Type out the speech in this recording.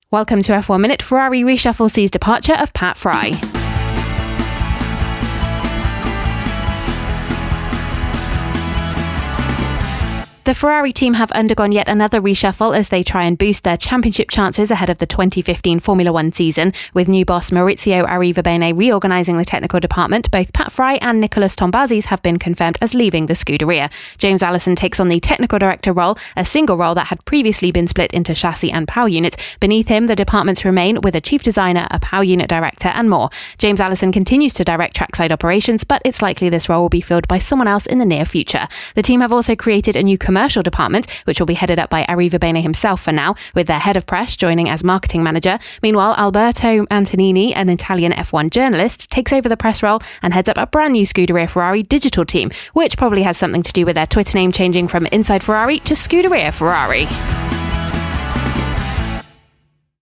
Welcome to F1 Minute. Ferrari reshuffle sees departure of Pat Fry. The Ferrari team have undergone yet another reshuffle as they try and boost their championship chances ahead of the 2015 Formula One season. With new boss Maurizio Arrivabene reorganising the technical department, both Pat Fry and Nicolas Tombazis have been confirmed as leaving the Scuderia. James Allison takes on the technical director role, a single role that had previously been split into chassis and power units. Beneath him, the departments remain with a chief designer, a power unit director and more. James Allison continues to direct trackside operations, but it's likely this role will be filled by someone else in the near future. The team have also created a new commercial department, which will be headed up by Arrivabene himself for now, with their head of press joining as marketing manager. Meanwhile, Alberto Antonini, an Italian F1 journalist, takes over the press role and heads up a brand new Scuderia Ferrari digital team, which probably has something to do with their Twitter name changing from Inside Ferrari to Scuderia Ferrari.